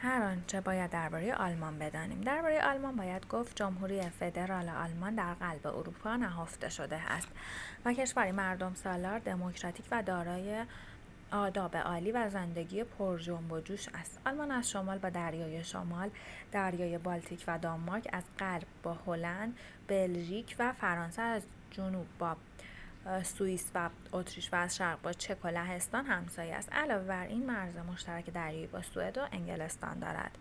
هر آنچه باید درباره آلمان بدانیم. درباره آلمان باید گفت جمهوری فدرال آلمان در قلب اروپا نهفته شده است و کشوری مردم سالار، دموکراتیک و دارای آداب عالی و زندگی پر جنب و جوش است. آلمان از شمال با دریای شمال، دریای بالتیک و دانمارک، از غرب با هلند، بلژیک و فرانسه، از جنوب با سوئیس و اتریش و از شرق با چک و لهستان همسایه است. علاوه بر این مرز مشترک دریایی با سوئد و انگلستان دارد.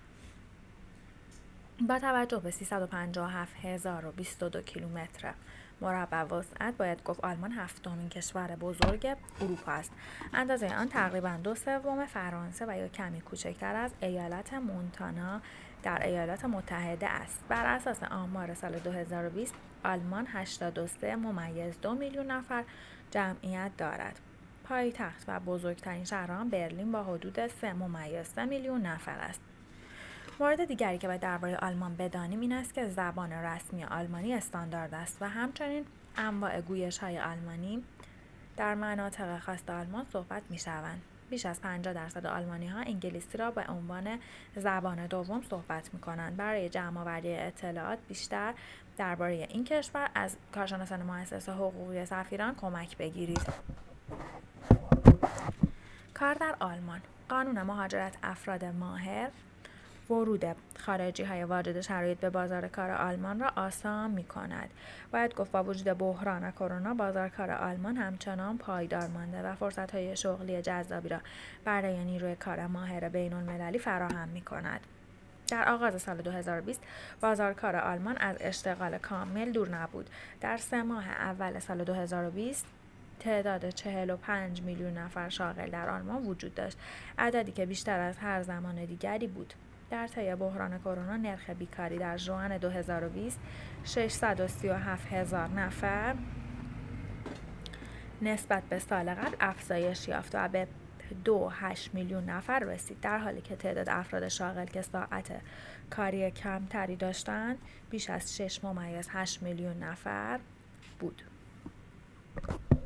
با توجه به 357,022 کیلومتر مربع وسعت باید گفت آلمان هفتمین کشور بزرگ اروپا است. اندازه آن تقریباً 2/3 فرانسه و یا کمی کوچکتر از ایالت مونتانا در ایالات متحده است. بر اساس آمار سال 2020 آلمان 83.2 میلیون نفر جمعیت دارد. پایتخت و بزرگترین شهر آن برلین با حدود 3.3 میلیون نفر است. مورد دیگری که باید درباره آلمان بدانیم این است که زبان رسمی آلمانی استاندارد است و همچنین انواع گویش‌های آلمانی در مناطق خاص آلمان صحبت می‌شوند. بیش از 50% آلمانی‌ها انگلیسی را به عنوان زبان دوم صحبت می‌کنند. برای جمع‌آوری اطلاعات بیشتر درباره این کشور از کارشناسان مؤسسه حقوقی سفیران کمک بگیرید. کار در آلمان. قانون مهاجرت افراد ماهر ورود خارجی‌های واجد شرایط به بازار کار آلمان را آسان می‌کند. باید گفت با وجود بحران کرونا بازار کار آلمان همچنان پایدار مانده و فرصت‌های شغلی جذابی را برای نیروی کار ماهر بین‌المللی فراهم می‌کند. در آغاز سال 2020 بازار کار آلمان از اشتغال کامل دور نبود. در 3 ماه اول سال 2020 تعداد 45 میلیون نفر شاغل در آلمان وجود داشت، عددی که بیشتر از هر زمان دیگری بود. در طی بحران کرونا نرخ بیکاری در ژوئن 2020 637,000 نفر نسبت به سال قبل افزایش یافت و به 2.8 میلیون نفر رسید، در حالی که تعداد افراد شاغل که ساعت کاری کمتری داشتند بیش از 6.8 میلیون نفر بود.